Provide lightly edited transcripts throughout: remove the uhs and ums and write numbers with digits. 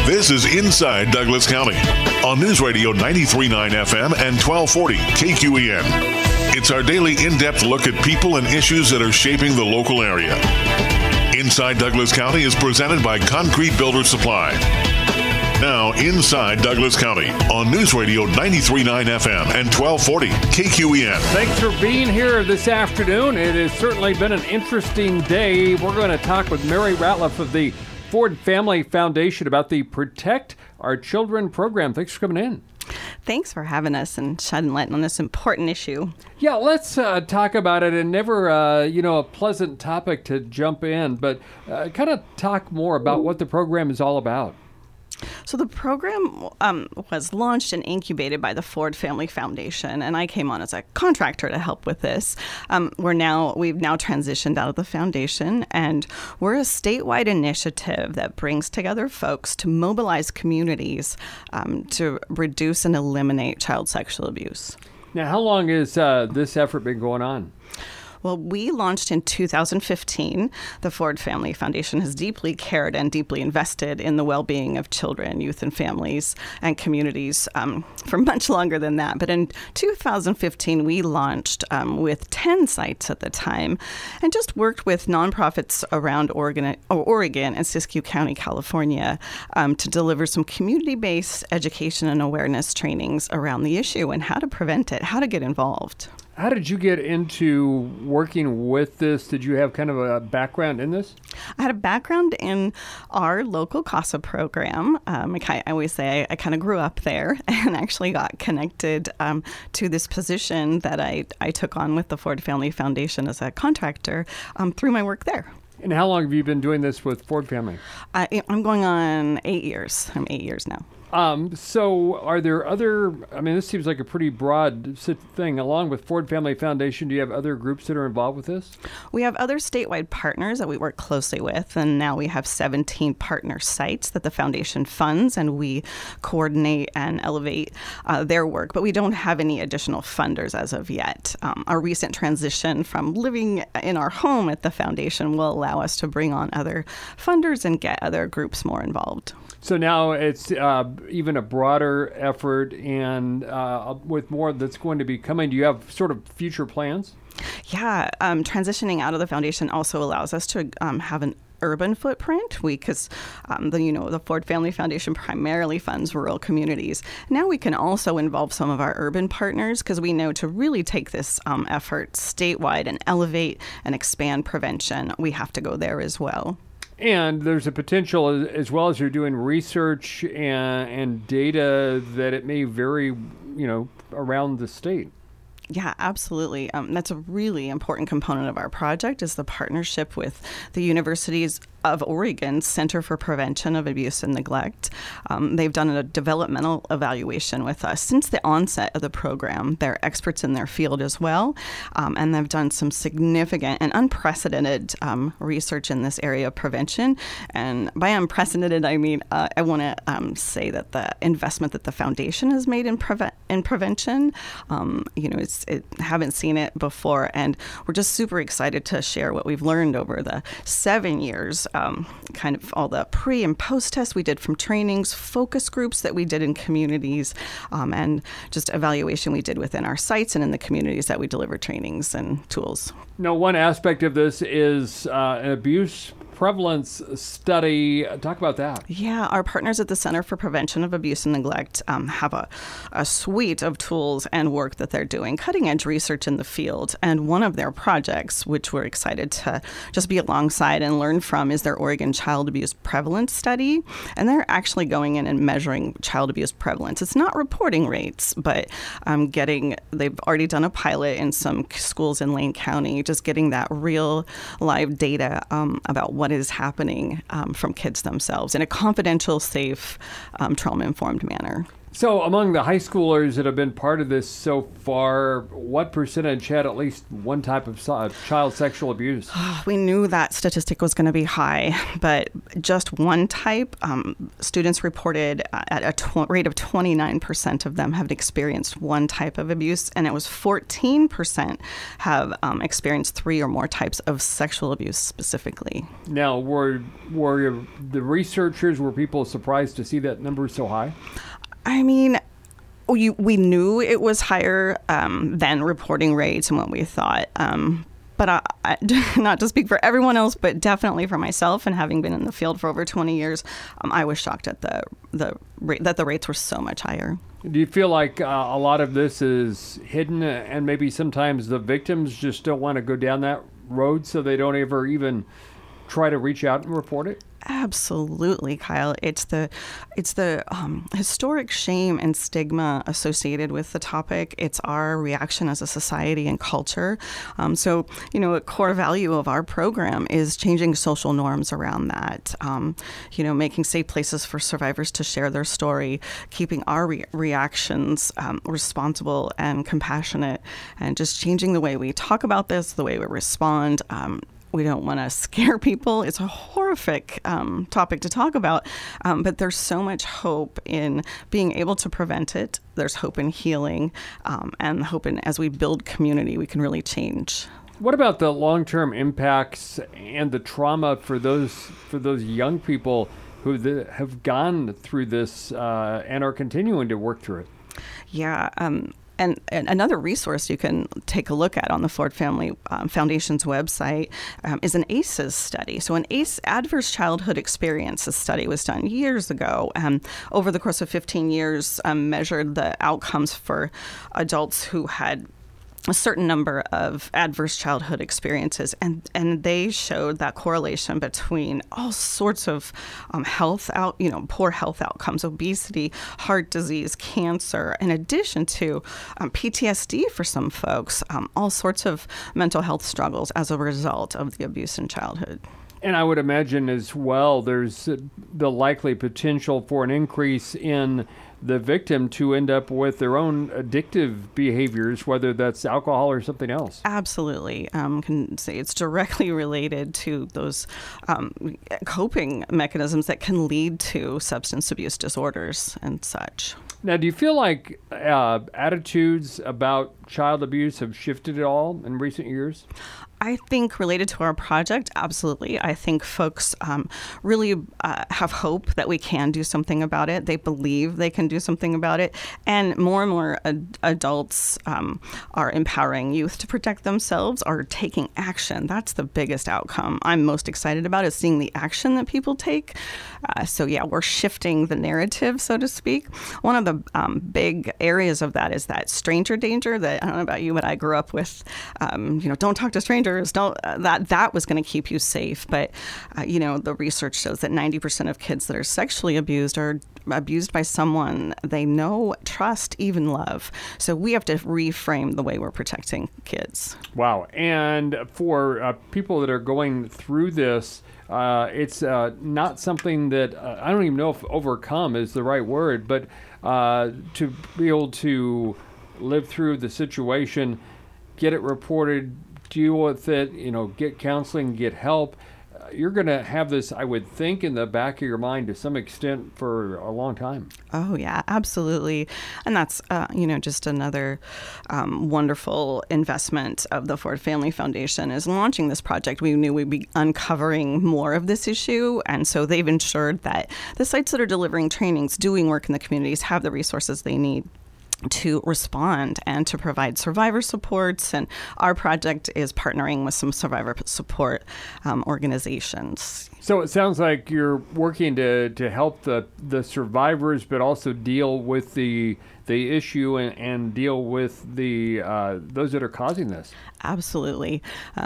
This is Inside Douglas County on News Radio 93.9 FM and 1240 KQEN. It's our daily in-depth look at people and issues that are shaping the local area. Inside Douglas County is presented by Concrete Builder Supply. Now, Inside Douglas County on News Radio 93.9 FM and 1240 KQEN. Thanks for being here this afternoon. It has certainly been an interesting day. We're going to talk with Mary Ratliff of the Ford Family Foundation about the Protect Our Children program. Thanks for coming in. Thanks for having us and shedding light on this important issue. Yeah, let's talk about it. And never, a pleasant topic to jump in, but kind of talk more about what the program is all about. So the program was launched and incubated by the Ford Family Foundation, and I came on as a contractor to help with this. We've now transitioned out of the foundation, and we're a statewide initiative that brings together folks to mobilize communities to reduce and eliminate child sexual abuse. Now, how long has this effort been going on? Well, we launched in 2015. The Ford Family Foundation has deeply cared and deeply invested in the well-being of children, youth, and families and communities for much longer than that. But in 2015, we launched with 10 sites at the time and just worked with nonprofits around Oregon and Siskiyou County, California, to deliver some community-based education and awareness trainings around the issue and how to prevent it, how to get involved. How did you get into working with this? Did you have kind of a background in this? I had a background in our local CASA program. I always say I kind of grew up there and actually got connected to this position that I took on with the Ford Family Foundation as a contractor through my work there. And how long have you been doing this with Ford Family? I'm going on 8 years. I'm 8 years now. So are there other, this seems like a pretty broad thing. Along with Ford Family Foundation, do you have other groups that are involved with this? We have other statewide partners that we work closely with, and now we have 17 partner sites that the foundation funds, and we coordinate and elevate their work, but we don't have any additional funders as of yet. Our recent transition from living in our home at the foundation will allow us to bring on other funders and get other groups more involved. So now it's even a broader effort and with more that's going to be coming. Do you have sort of future plans? Yeah, transitioning out of the foundation also allows us to have an urban footprint because the Ford Family Foundation primarily funds rural communities. Now we can also involve some of our urban partners because we know to really take this effort statewide and elevate and expand prevention, we have to go there as well. And there's a potential, as well as you're doing research and data, that it may vary, around the state. Yeah, absolutely. That's a really important component of our project is the partnership with the Universities of Oregon Center for Prevention of Abuse and Neglect. They've done a developmental evaluation with us since the onset of the program. They're experts in their field as well, and they've done some significant and unprecedented research in this area of prevention. And by unprecedented, I mean I want to say that the investment that the foundation has made in prevention, haven't seen it before, and we're just super excited to share what we've learned over the 7 years. Kind of all the pre and post tests we did from trainings, focus groups that we did in communities, and just evaluation we did within our sites and in the communities that we deliver trainings and tools. Now, one aspect of this is an abuse prevalence study. Talk about that. Yeah, our partners at the Center for Prevention of Abuse and Neglect have a suite of tools and work that they're doing, cutting edge research in the field. And one of their projects, which we're excited to just be alongside and learn from, is their Oregon Child Abuse Prevalence Study. And they're actually going in and measuring child abuse prevalence. It's not reporting rates, but they've already done a pilot in some schools in Lane County, just getting that real live data about what is happening from kids themselves in a confidential, safe, trauma-informed manner. So among the high schoolers that have been part of this so far, what percentage had at least one type of child sexual abuse? We knew that statistic was going to be high, but just one type, students reported at a rate of 29% of them have experienced one type of abuse, and it was 14% have experienced 3 or more types of sexual abuse specifically. Now, were the researchers, were people surprised to see that number so high? I mean, we knew it was higher than reporting rates and what we thought. But I, not to speak for everyone else, but definitely for myself, and having been in the field for over 20 years, I was shocked at that the rates were so much higher. Do you feel like a lot of this is hidden, and maybe sometimes the victims just don't want to go down that road, so they don't ever even try to reach out and report it? Absolutely, Kyle. It's the historic shame and stigma associated with the topic. It's our reaction as a society and culture. So, a core value of our program is changing social norms around that. Making safe places for survivors to share their story, keeping our reactions responsible and compassionate, and just changing the way we talk about this, the way we respond. We don't want to scare people. It's a horrific topic to talk about, but there's so much hope in being able to prevent it. There's hope in healing, and hope in as we build community, we can really change. What about the long-term impacts and the trauma for those young people who have gone through this and are continuing to work through it? Yeah. And another resource you can take a look at on the Ford Family Foundation's website is an ACEs study. So an ACE Adverse Childhood Experiences study was done years ago. Over the course of 15 years, measured the outcomes for adults who had a certain number of adverse childhood experiences, and they showed that correlation between all sorts of poor health outcomes, obesity, heart disease, cancer, in addition to PTSD for some folks, all sorts of mental health struggles as a result of the abuse in childhood. And I would imagine as well, there's the likely potential for an increase in the victim to end up with their own addictive behaviors, whether that's alcohol or something else. Absolutely. Can say it's directly related to those coping mechanisms that can lead to substance abuse disorders and such. Now, do you feel like attitudes about child abuse have shifted at all in recent years? I think related to our project, absolutely. I think folks really have hope that we can do something about it. They believe they can do something about it. And more adults are empowering youth to protect themselves, are taking action. That's the biggest outcome I'm most excited about, is seeing the action that people take. We're shifting the narrative, so to speak. One of the big areas of that is that stranger danger that, I don't know about you, but I grew up with, don't talk to strangers. That was going to keep you safe. But, the research shows that 90% of kids that are sexually abused are abused by someone they know, trust, even love. So we have to reframe the way we're protecting kids. Wow. And for people that are going through this, it's not something that I don't even know if overcome is the right word, but to be able to live through the situation, get it reported, deal with it, get counseling, get help. You're going to have this, I would think, in the back of your mind to some extent for a long time. Oh, yeah, absolutely. And that's, just another wonderful investment of the Ford Family Foundation is launching this project. We knew we'd be uncovering more of this issue. And so they've ensured that the sites that are delivering trainings, doing work in the communities, have the resources they need to respond and to provide survivor supports. And our project is partnering with some survivor support organizations. So it sounds like you're working to help the survivors, but also deal with the issue and deal with the those that are causing this. Absolutely.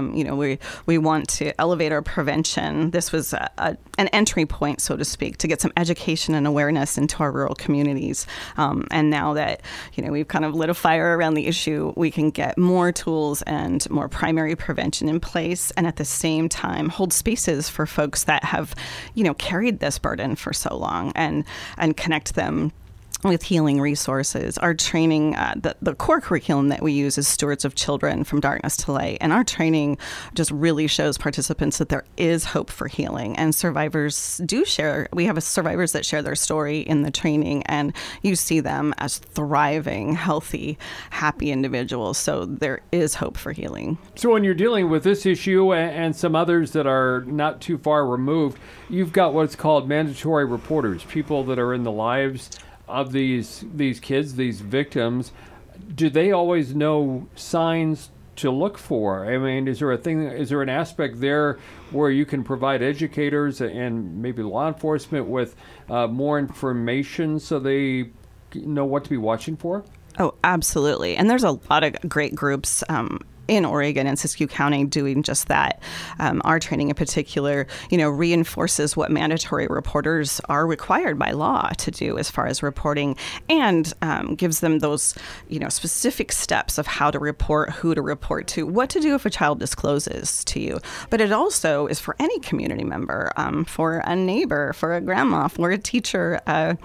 We want to elevate our prevention. This was an entry point, so to speak, to get some education and awareness into our rural communities. And now that, we've kind of lit a fire around the issue, we can get more tools and more primary prevention in place, and at the same time hold spaces for folks that have, carried this burden for so long and connect them with healing resources. Our training, the core curriculum that we use is Stewards of Children from Darkness to Light. And our training just really shows participants that there is hope for healing. And survivors do share. We have survivors that share their story in the training, and you see them as thriving, healthy, happy individuals. So there is hope for healing. So when you're dealing with this issue and some others that are not too far removed, you've got what's called mandatory reporters, people that are in the lives of these kids, these victims. Do they always know signs to look for? I mean, is there an aspect there where you can provide educators and maybe law enforcement with more information so they know what to be watching for? Oh, absolutely. And there's a lot of great groups in Oregon and Siskiyou County doing just that. Our training in particular, reinforces what mandatory reporters are required by law to do as far as reporting, and gives them those, specific steps of how to report, who to report to, what to do if a child discloses to you. But it also is for any community member, for a neighbor, for a grandma, for a teacher, a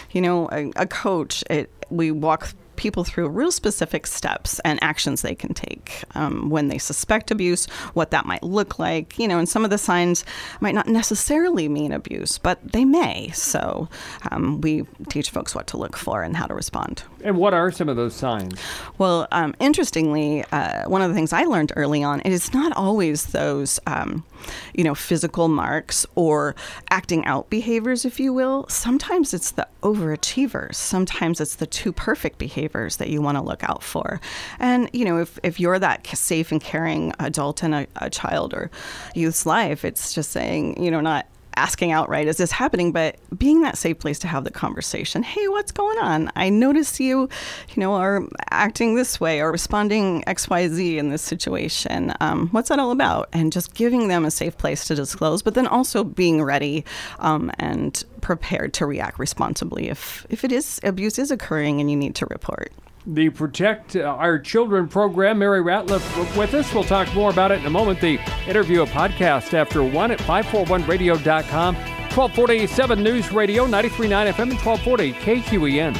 coach. We walk people through real specific steps and actions they can take when they suspect abuse, what that might look like, and some of the signs might not necessarily mean abuse, but they may. So we teach folks what to look for and how to respond. And what are some of those signs? Well, interestingly, one of the things I learned early on, it is not always those, physical marks or acting out behaviors, if you will. Sometimes it's the overachievers. Sometimes it's the too perfect behaviors that you want to look out for. And, if you're that safe and caring adult in a child or youth's life, it's just saying, not asking outright, is this happening? But being that safe place to have the conversation. Hey, what's going on? I notice you, are acting this way or responding XYZ in this situation. What's that all about? And just giving them a safe place to disclose, but then also being ready and prepared to react responsibly if abuse is occurring and you need to report. The Protect Our Children program. Mary Ratliff with us. We'll talk more about it in a moment. The interview, a podcast after 1 at 541radio.com, 1247 News Radio, 93.9 FM and 1240 KQEN.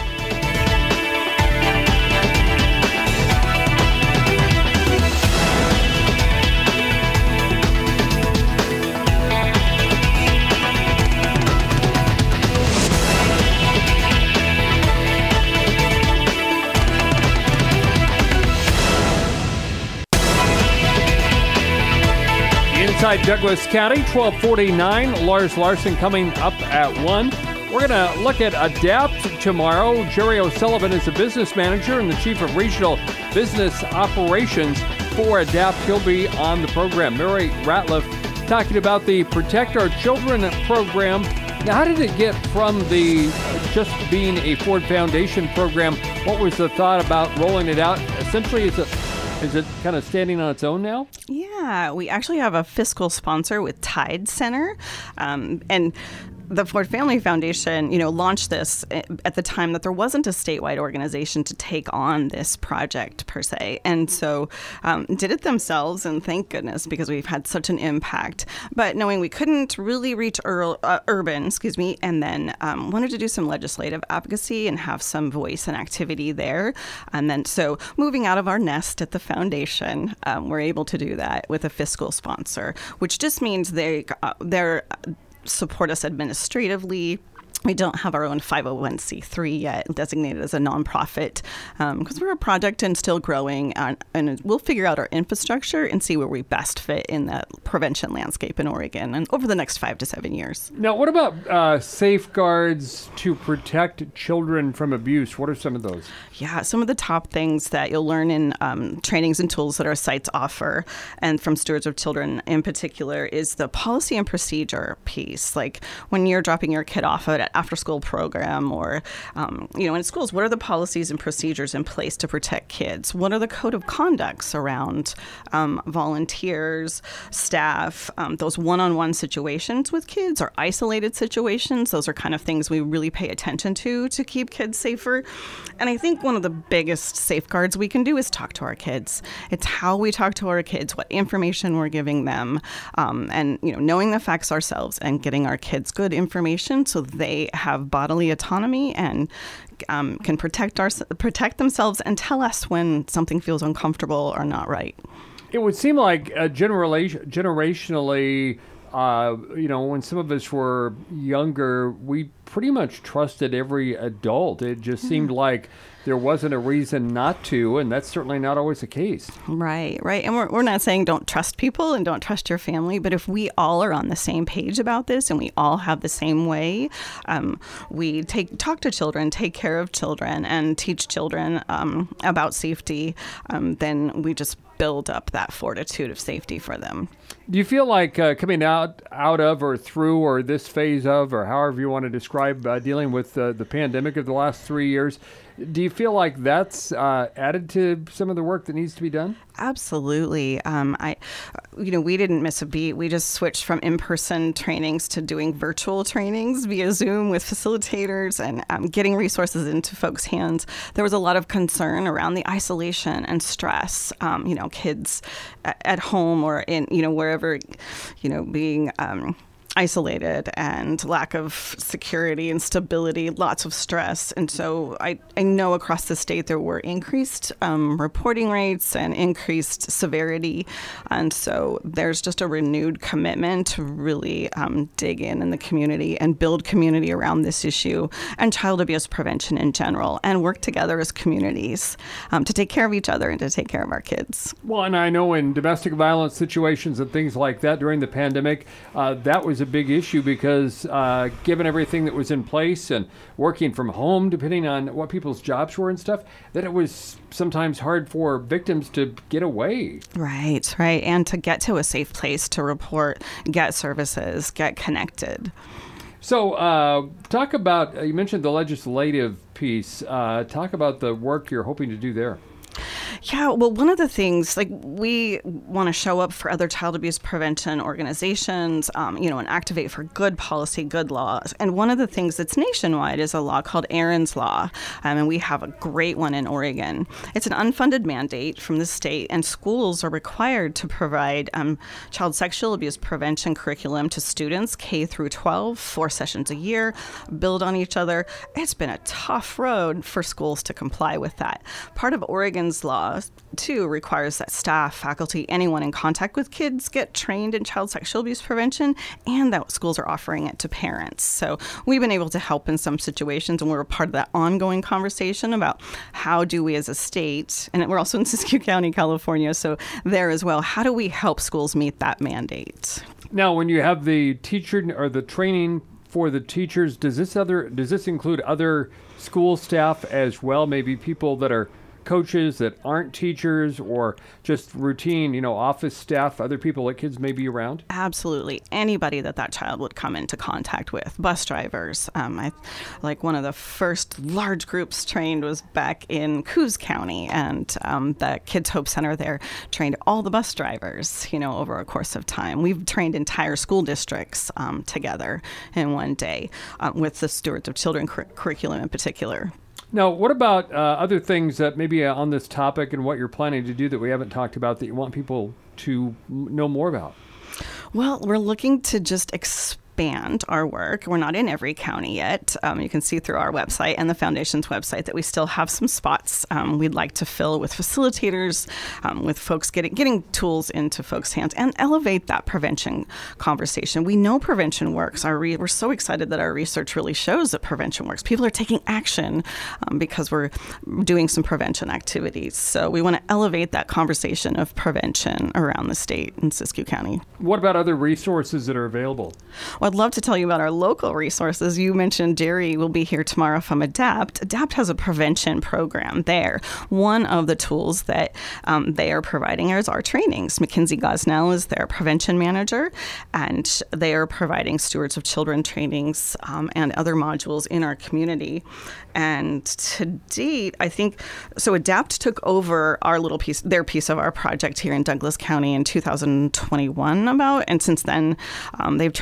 Inside Douglas County, 1249. Lars Larson coming up at 1. We're going to look at ADAPT tomorrow. Jerry O'Sullivan is the business manager and the chief of regional business operations for ADAPT. He'll be on the program. Mary Ratliff talking about the Protect Our Children program. Now, how did it get from the just being a Ford Foundation program? What was the thought about rolling it out? Essentially, is it kind of standing on its own now? Yeah, we actually have a fiscal sponsor with Tide Center. And the Ford Family Foundation, launched this at the time that there wasn't a statewide organization to take on this project per se. And so did it themselves, and thank goodness, because we've had such an impact. But knowing we couldn't really reach urban, and then wanted to do some legislative advocacy and have some voice and activity there. And then so moving out of our nest at the foundation, we're able to do that with a fiscal sponsor, which just means they're support us administratively. We don't have our own 501c3 yet, designated as a nonprofit, because we're a project and still growing. And we'll figure out our infrastructure and see where we best fit in that prevention landscape in Oregon and over the next 5 to 7 years. Now, what about safeguards to protect children from abuse? What are some of those? Yeah, some of the top things that you'll learn in trainings and tools that our sites offer, and from Stewards of Children in particular, is the policy and procedure piece. Like when you're dropping your kid off at after-school program or, in schools, what are the policies and procedures in place to protect kids? What are the code of conducts around volunteers, staff, those one-on-one situations with kids or isolated situations? Those are kind of things we really pay attention to keep kids safer. And I think one of the biggest safeguards we can do is talk to our kids. It's how we talk to our kids, what information we're giving them, and knowing the facts ourselves and getting our kids good information so they they have bodily autonomy and can protect themselves and tell us when something feels uncomfortable or not right. It would seem like generationally, when some of us were younger, we pretty much trusted every adult. It just seemed like there wasn't a reason not to, and that's certainly not always the case. Right. And we're not saying don't trust people and don't trust your family, but if we all are on the same page about this and we all have the same way, we talk to children, take care of children, and teach children about safety, then we just build up that fortitude of safety for them. Do you feel like coming out of or through or this phase of, or however you want to describe dealing with the pandemic of the last 3 years, do you feel like that's added to some of the work that needs to be done? Absolutely. We didn't miss a beat. We just switched from in-person trainings to doing virtual trainings via Zoom with facilitators and getting resources into folks' hands. There was a lot of concern around the isolation and stress. Kids at home or in, wherever, being isolated and lack of security and stability, lots of stress. And so I know across the state there were increased reporting rates and increased severity. And so there's just a renewed commitment to really dig in the community and build community around this issue and child abuse prevention in general, and work together as communities to take care of each other and to take care of our kids. Well, and I know in domestic violence situations and things like that during the pandemic, that was a big issue because given everything that was in place and working from home, depending on what people's jobs were and stuff, that it was sometimes hard for victims to get away. Right. And to get to a safe place to report, get services, get connected. So talk about, you mentioned the legislative piece. Talk about the work you're hoping to do there. Yeah, well, one of the things, we want to show up for other child abuse prevention organizations, and activate for good policy, good laws. And one of the things that's nationwide is a law called Aaron's Law, and we have a great one in Oregon. It's an unfunded mandate from the state, and schools are required to provide child sexual abuse prevention curriculum to students K through 12, 4 sessions a year, build on each other. It's been a tough road for schools to comply with that. Part of Oregon's law too requires that staff, faculty, anyone in contact with kids get trained in child sexual abuse prevention, and that schools are offering it to parents. So we've been able to help in some situations, and we're a part of that ongoing conversation about how do we as a state, and we're also in Siskiyou County, California, so there as well, how do we help schools meet that mandate? Now, when you have the teacher or the training for the teachers, does this include other school staff as well, maybe people that are coaches that aren't teachers or just routine, office staff, other people that kids may be around? Absolutely. Anybody that child would come into contact with. Bus drivers. One of the first large groups trained was back in Coos County, and the Kids Hope Center there trained all the bus drivers, over a course of time. We've trained entire school districts together in one day with the Stewards of Children curriculum in particular. Now, what about other things that maybe on this topic and what you're planning to do that we haven't talked about that you want people to know more about? Well, we're looking to just expand our work. We're not in every county yet. You can see through our website and the foundation's website that we still have some spots we'd like to fill with facilitators, with folks getting tools into folks' hands, and elevate that prevention conversation. We know prevention works. We're so excited that our research really shows that prevention works. People are taking action because we're doing some prevention activities. So we want to elevate that conversation of prevention around the state in Siskiyou County. What about other resources that are available? Well, I'd love to tell you about our local resources. You mentioned Jerry will be here tomorrow from ADAPT. ADAPT has a prevention program there. One of the tools that they are providing is our trainings. Mackenzie Gosnell is their prevention manager, and they are providing Stewards of Children trainings and other modules in our community. And to date, I think, so ADAPT took over their piece of our project here in Douglas County in 2021 and since then they've trained 300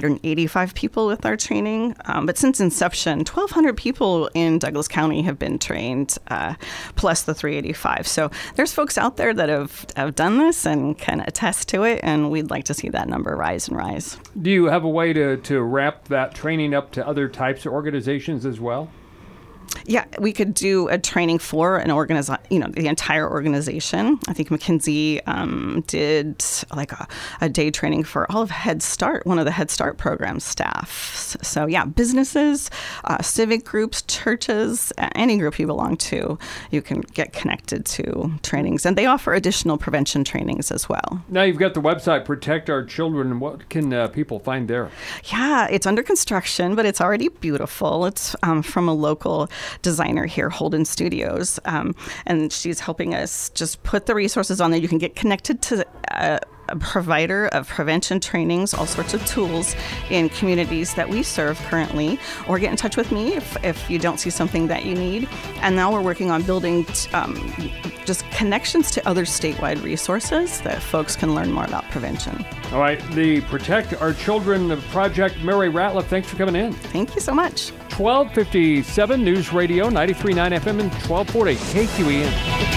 185 people with our training. But since inception, 1,200 people in Douglas County have been trained, plus the 385. So there's folks out there that have done this and can attest to it, and we'd like to see that number rise and rise. Do you have a way to wrap that training up to other types of organizations as well? Yeah, we could do a training for an the entire organization. I think McKinsey did like a day training for all of Head Start, one of the Head Start program staff. So yeah, businesses, civic groups, churches, any group you belong to, you can get connected to trainings. And they offer additional prevention trainings as well. Now you've got the website, Protect Our Children. What can people find there? Yeah, it's under construction, but it's already beautiful. It's from a local designer here, Holden Studios, and she's helping us just put the resources on there. You can get connected to a provider of prevention trainings, all sorts of tools in communities that we serve currently, or get in touch with me if you don't see something that you need. And now we're working on building just connections to other statewide resources that folks can learn more about prevention. All right, the Protect Our Children Project. Mary Ratliff, thanks for coming in. Thank you so much. 1257 News Radio, 93.9 FM and 1240 KQEN.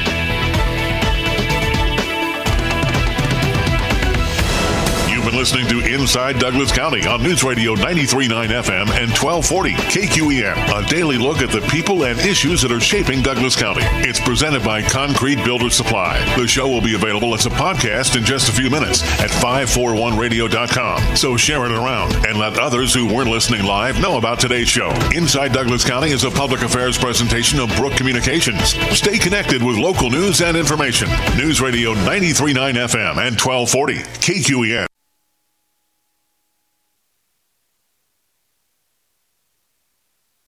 Listening to Inside Douglas County on News Radio 93.9 FM and 1240 KQEN. A daily look at the people and issues that are shaping Douglas County. It's presented by Concrete Builder Supply. The show will be available as a podcast in just a few minutes at 541radio.com. So share it around and let others who weren't listening live know about today's show. Inside Douglas County is a public affairs presentation of Brook Communications. Stay connected with local news and information. News Radio 93.9 FM and 1240 KQEN.